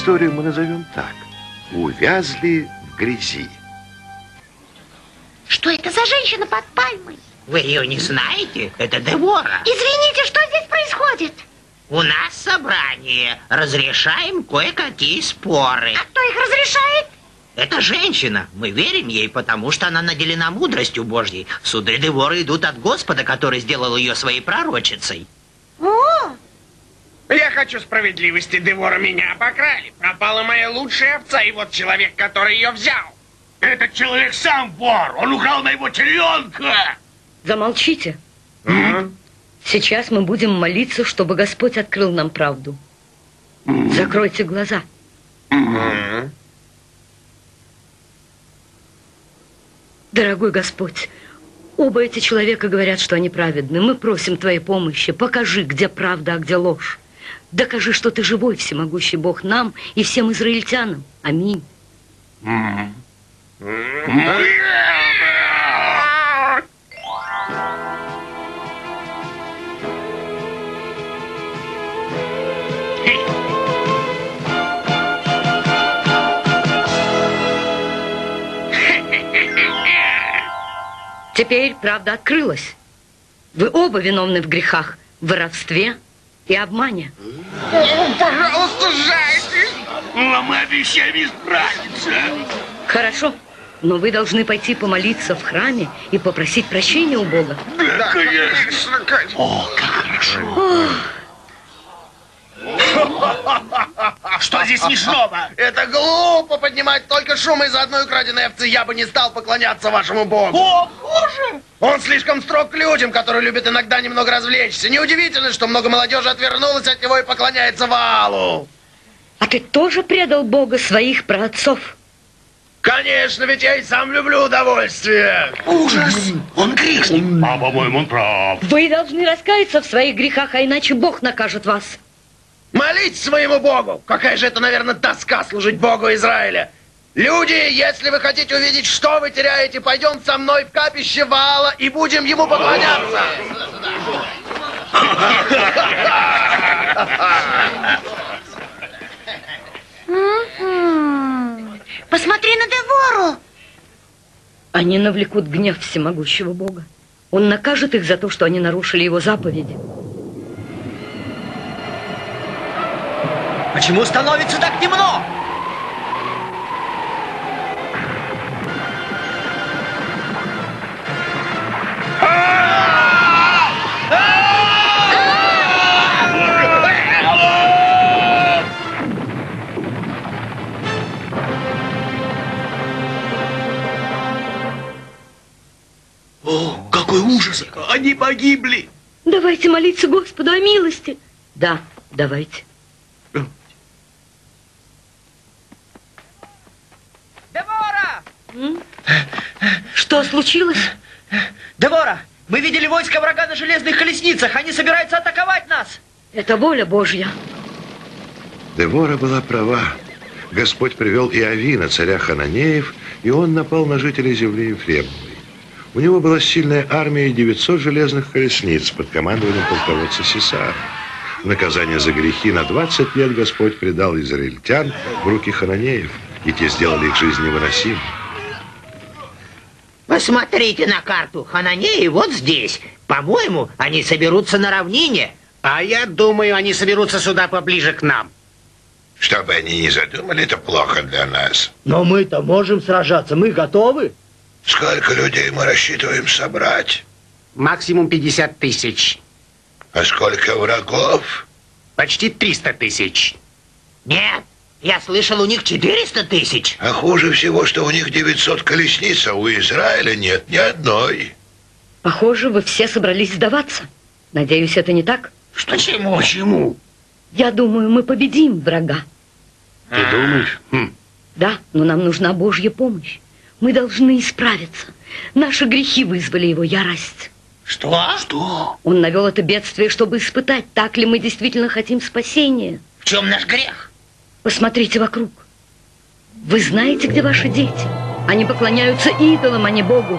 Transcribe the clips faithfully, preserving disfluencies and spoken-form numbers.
Историю мы назовем так. Увязли в грязи. Что это за женщина под пальмой? Вы ее не знаете? Это Девора. Извините, что здесь происходит? У нас собрание. Разрешаем кое-какие споры. А кто их разрешает? Это женщина. Мы верим ей, потому что она наделена мудростью Божьей. Суды Деворы идут от Господа, который сделал ее своей пророчицей. О! Я хочу справедливости. Девора меня обокрали. Пропала моя лучшая овца, и вот человек, который ее взял. Этот человек сам вор. Он украл моего теленка. Замолчите. Mm-hmm. Сейчас мы будем молиться, чтобы Господь открыл нам правду. Mm-hmm. Закройте глаза. Mm-hmm. Дорогой Господь, оба эти человека говорят, что они праведны. Мы просим Твоей помощи. Покажи, где правда, а где ложь. Докажи, что Ты живой, всемогущий Бог, нам и всем израильтянам. Аминь. Mm-hmm. Теперь правда открылась. Вы оба виновны в грехах, в воровстве и обмане. Пожалуйста, жальтесь. Но мы обещаем исправиться. Хорошо, но вы должны пойти помолиться в храме и попросить прощения у Бога. Да, Да, конечно. конечно. О, как хорошо. Ох. Что здесь смешного? Это глупо поднимать только шум из-за одной украденной овцы. Я бы не стал поклоняться вашему богу. О, Боже! Он слишком строг к людям, которые любят иногда немного развлечься. Неудивительно, что много молодежи отвернулось от него и поклоняется Ваалу. А ты тоже предал Бога своих праотцов? Конечно, ведь я и сам люблю удовольствие. Ужас! Он грешник. А, по-моему, он прав. Вы должны раскаяться в своих грехах, а иначе Бог накажет вас. Молитесь своему богу. Какая же это, наверное, тоска служить богу Израиля. Люди, если вы хотите увидеть, что вы теряете, пойдем со мной в капище Ваала и будем ему поклоняться. Посмотри на Девору. Они навлекут гнев всемогущего Бога. Он накажет их за то, что они нарушили его заповеди. Почему становится так темно? О, какой ужас! Они погибли! Давайте молиться Господу о милости. Да, давайте. Девора! М? Что случилось? Девора, мы видели войско врага на железных колесницах. Они собираются атаковать нас. Это воля Божья. Девора была права. Господь привел Иовина, царя Хананеев, и он напал на жителей земли Ефремовой. У него была сильная армия и девятьсот железных колесниц под командованием полководца Сисара. В наказание за грехи на двадцать лет Господь предал израильтян в руки Хананеев, и те сделали их жизнь невыносимой. Посмотрите на карту. Хананеи вот здесь. По-моему, они соберутся на равнине. А я думаю, они соберутся сюда поближе к нам. Что бы они ни задумали, это плохо для нас. Но мы-то можем сражаться. Мы готовы. Сколько людей мы рассчитываем собрать? Максимум пятьдесят тысяч. А сколько врагов? Почти триста тысяч. Нет, я слышал, у них четыреста тысяч. А хуже всего, что у них девятьсот колесниц, а у Израиля нет ни одной. Похоже, вы все собрались сдаваться. Надеюсь, это не так? Что чему, чему? Я думаю, мы победим врага. Ты думаешь? Хм. Да, но нам нужна Божья помощь. Мы должны исправиться. Наши грехи вызвали его ярость. Что? Что? Он навел это бедствие, чтобы испытать, так ли мы действительно хотим спасения. В чем наш грех? Посмотрите вокруг. Вы знаете, где ваши дети? Они поклоняются идолам, а не Богу.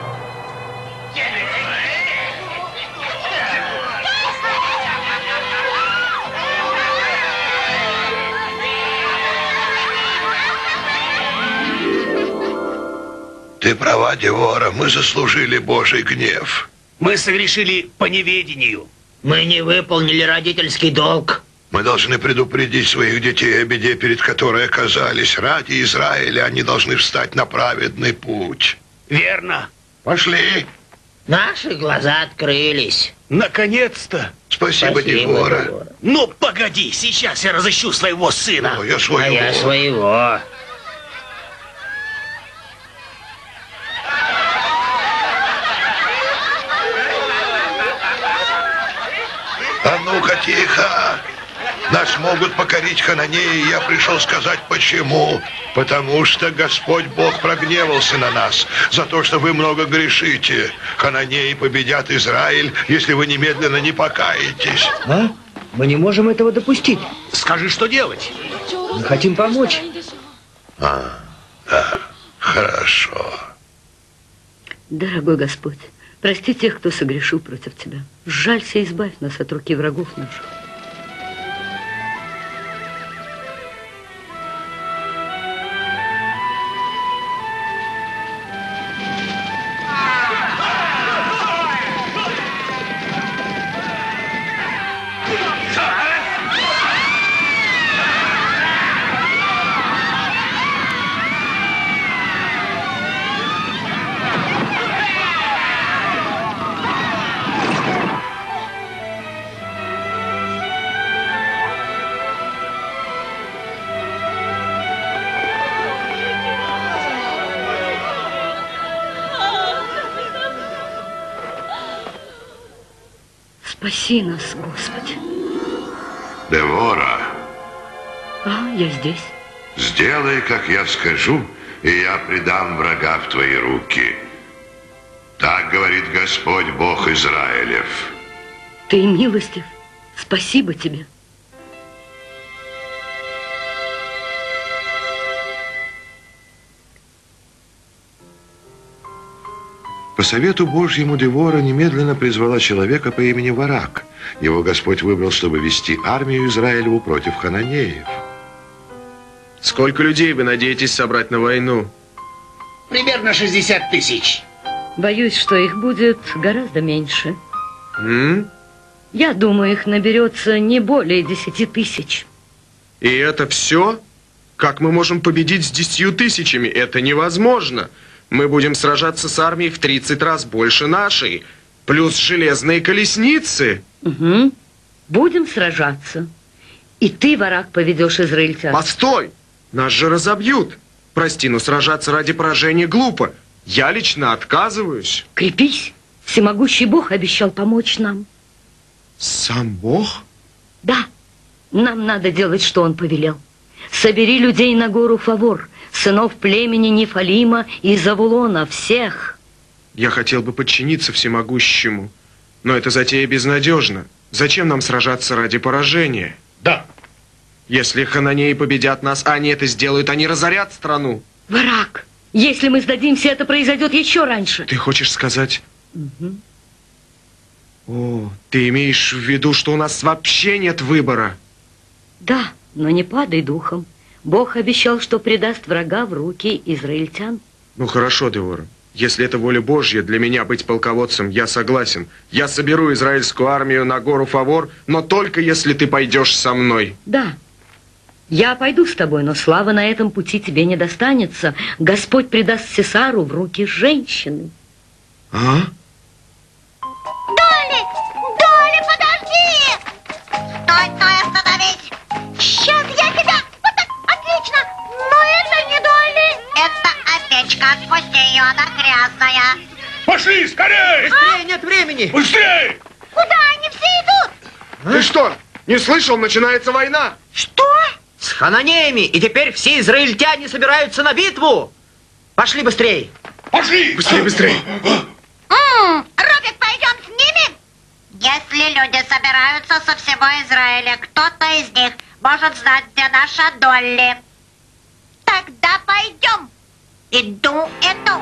Ты права, Девора, мы заслужили Божий гнев. Мы согрешили по неведению. Мы не выполнили родительский долг. Мы должны предупредить своих детей о беде, перед которой оказались. Ради Израиля они должны встать на праведный путь. Верно. Пошли. Наши глаза открылись. Наконец-то. Спасибо, Спасибо, Девора. Девора. Ну, погоди, сейчас я разыщу своего сына. О, я А своего. я своего. А ну-ка, тихо. Нас могут покорить хананеи, я пришел сказать почему. Потому что Господь Бог прогневался на нас за то, что вы много грешите. Хананеи победят Израиль, если вы немедленно не покаетесь. А? Мы не можем этого допустить. Скажи, что делать. Мы хотим помочь. А, да, хорошо. Дорогой Господь, прости тех, кто согрешил против Тебя. Сжалься и избавь нас от руки врагов наших. Спаси нас, Господи. Девора, А, я здесь. сделай, как я скажу, и я предам врага в твои руки. Так говорит Господь Бог Израилев. Ты милостив. Спасибо Тебе. По совету Божьему Девора немедленно призвала человека по имени Варак. Его Господь выбрал, чтобы вести армию Израилеву против хананеев. Сколько людей вы надеетесь собрать на войну? Примерно шестьдесят тысяч. Боюсь, что их будет гораздо меньше. М? Я думаю, их наберется не более десяти тысяч. И это все? Как мы можем победить с десятью тысячами? Это невозможно. Мы будем сражаться с армией в тридцать раз больше нашей. Плюс железные колесницы. Угу. Будем сражаться. И ты, Варак, поведешь израильтян. Постой! Нас же разобьют. Прости, но сражаться ради поражения глупо. Я лично отказываюсь. Крепись. Всемогущий Бог обещал помочь нам. Сам Бог? Да. Нам надо делать, что Он повелел. Собери людей на гору Фавор, сынов племени Нефалима и Завулона, всех. Я хотел бы подчиниться всемогущему, но эта затея безнадежна. Зачем нам сражаться ради поражения? Да. Если хананеи победят нас, а они это сделают, они разорят страну. Варак, если мы сдадимся, это произойдет еще раньше. Ты хочешь сказать... Угу. О, ты имеешь в виду, что у нас вообще нет выбора? Да, но не падай духом. Бог обещал, что предаст врага в руки израильтян. Ну хорошо, Девора. Если это воля Божья для меня быть полководцем, я согласен. Я соберу израильскую армию на гору Фавор, но только если ты пойдешь со мной. Да, я пойду с тобой, но слава на этом пути тебе не достанется. Господь предаст Сесару в руки женщины. А? Долли! Долли, подожди! Стой, стой, остановись! Сейчас я тебя... Вот так, отлично! Но это не Долли! Это овечка, отпусти ее, она грязная. Пошли, скорей! Быстрее, нет времени! Быстрей! Куда они все идут? Ты что, не слышал? Начинается война! Что? С хананеями! И теперь все израильтяне собираются на битву! Пошли быстрее! Пошли! Быстрее, быстрее! М-м, Робик, пойдем с ними? Если люди собираются со всего Израиля, кто-то из них может знать, где наша Долли. Тогда пойдем. Иду, иду.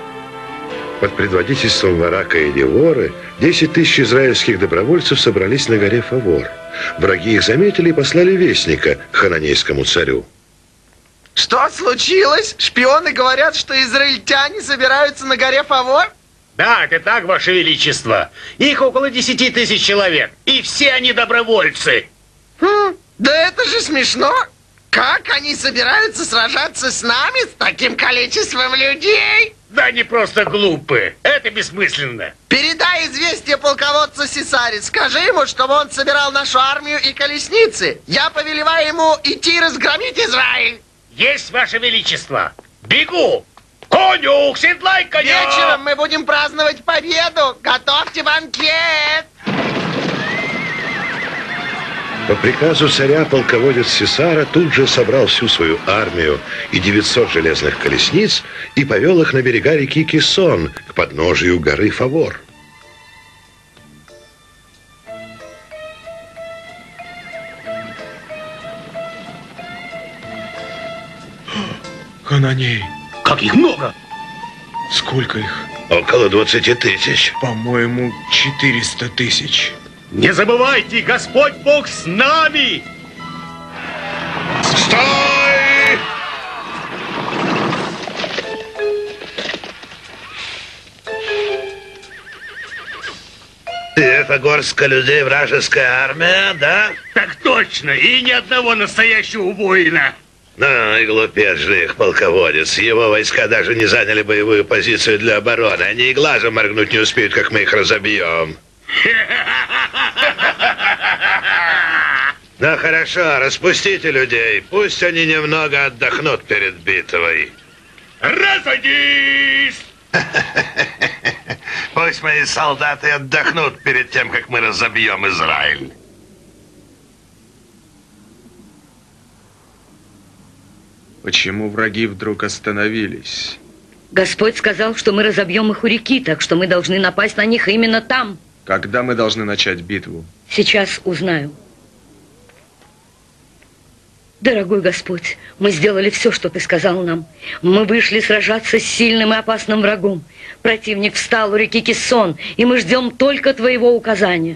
Под предводительством Варака и Деворы десять тысяч израильских добровольцев собрались на горе Фавор. Враги их заметили и послали вестника к хананейскому царю. Что случилось? Шпионы говорят, что израильтяне собираются на горе Фавор? Да, это так, Ваше Величество. Их около десяти тысяч человек. И все они добровольцы. Хм, да это же смешно. Как они собираются сражаться с нами, с таким количеством людей? Да они просто глупые. Это бессмысленно. Передай известие полководцу Сесаре. Скажи ему, чтобы он собирал нашу армию и колесницы. Я повелеваю ему идти разгромить Израиль. Есть, Ваше Величество. Бегу. Конюх, седлай коня! Вечером мы будем праздновать победу. Готовьте банкет. По приказу царя полководец Сесара тут же собрал всю свою армию и девятьсот железных колесниц и повел их на берега реки Кисон к подножию горы Фавор. Хананей. Как их много! Сколько их? Около двадцати тысяч. По-моему, четыреста тысяч. Не забывайте, Господь Бог с нами! Стой! И это горстка людей, вражеская армия, да? Так точно, и ни одного настоящего воина. Ну и глупец же их полководец. Его войска даже не заняли боевую позицию для обороны. Они и глазом моргнуть не успеют, как мы их разобьем. Ну хорошо, распустите людей. Пусть они немного отдохнут перед битвой. Разойдись! Пусть мои солдаты отдохнут перед тем, как мы разобьем Израиль. Почему враги вдруг остановились? Господь сказал, что мы разобьем их у реки, так что мы должны напасть на них именно там. Когда мы должны начать битву? Сейчас узнаю. Дорогой Господь, мы сделали все, что Ты сказал нам. Мы вышли сражаться с сильным и опасным врагом. Противник встал у реки Кисон, и мы ждем только Твоего указания.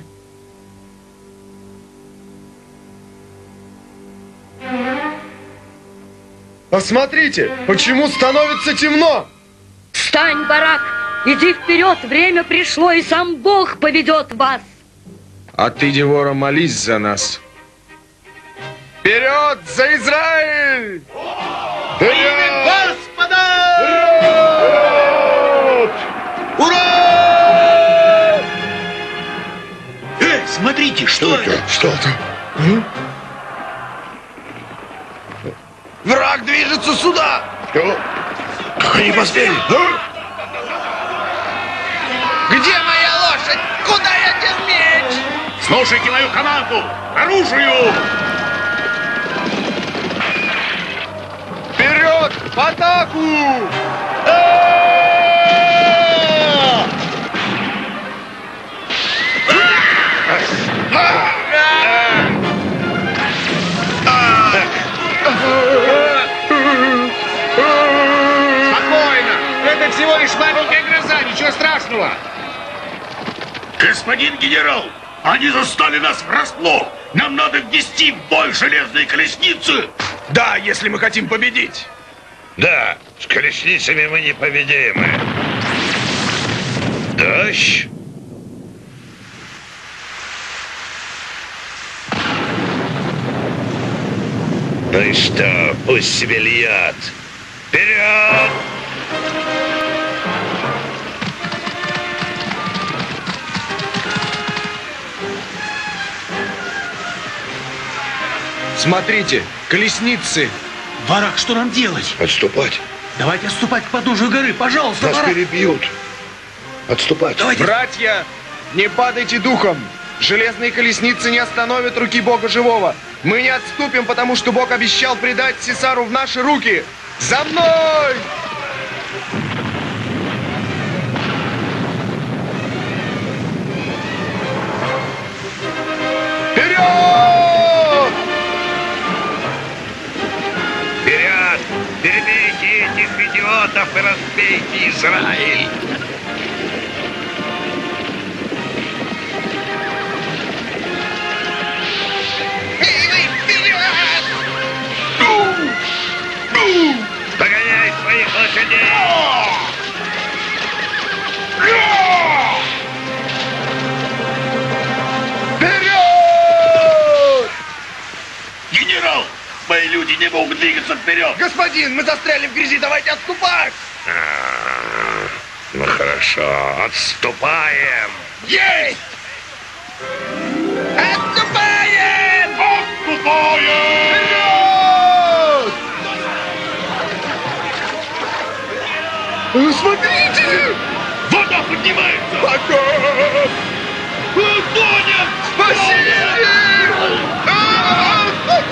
Посмотрите, почему становится темно? Встань, Барак, иди вперед, время пришло, и сам Бог поведет вас. А ты, Девора, молись за нас. Вперед за Израиль! Вперед! Господа! Вперед! Ура! Эй, смотрите, что это? Что это? Враг движется сюда. Что? Как они посмели? Где моя лошадь? Куда я дел меч? Слушайте мою команду! К оружию! Вперед! В атаку! Спокойно! Это всего лишь маленькая гроза, ничего страшного! Господин генерал, они застали нас врасплох! Нам надо внести в бой железные колесницы! Да, если мы хотим победить. Да, с колесницами мы непобедимы. Дождь? Ну и что, пусть себе льет. Вперед! Смотрите, колесницы. Барак, что нам делать? Отступать. Давайте отступать к подножию горы, пожалуйста, Нас Барак. перебьют. Отступать. Давайте. Братья, не падайте духом. Железные колесницы не остановят руки Бога живого. Мы не отступим, потому что Бог обещал предать Сесару в наши руки. За мной! Вперед! Вперед! Перебейте этих идиотов и разбейте Израиль! Эй, вы, вперед! двинуться вперед! Господин, мы застряли в грязи, давайте отступать! А, ну хорошо, отступаем. Есть! Отступаем! Отступаем! Вперед! Ну, смотрите! Вода поднимается! Пока! Утонем! Спасите! А,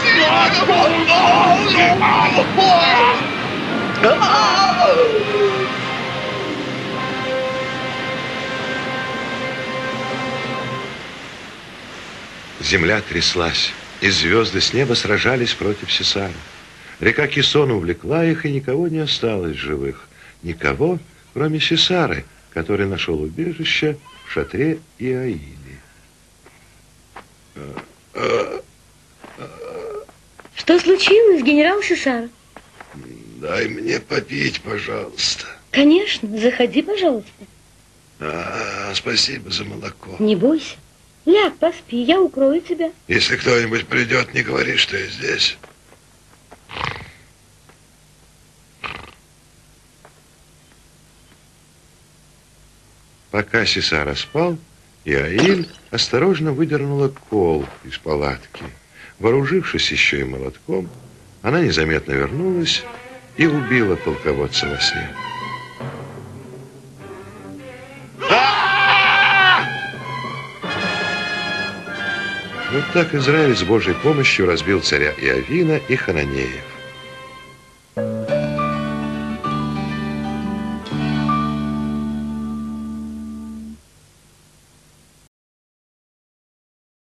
Земля тряслась, и звезды с неба сражались против Сесара. Река Кисон увлекла их, и никого не осталось живых. Никого, кроме Сесары, который нашел убежище в шатре Иаили. Что случилось, генерал Сесара? Дай мне попить, пожалуйста. Конечно, заходи, пожалуйста. А, спасибо за молоко. Не бойся. Ляг, поспи, я укрою тебя. Если кто-нибудь придет, не говори, что я здесь. Пока Сесара спал, Иаиль осторожно выдернула кол из палатки. Вооружившись еще и молотком, она незаметно вернулась и убила полководца во сне. Вот так Израиль с Божьей помощью разбил царя Иовина и Хананеев.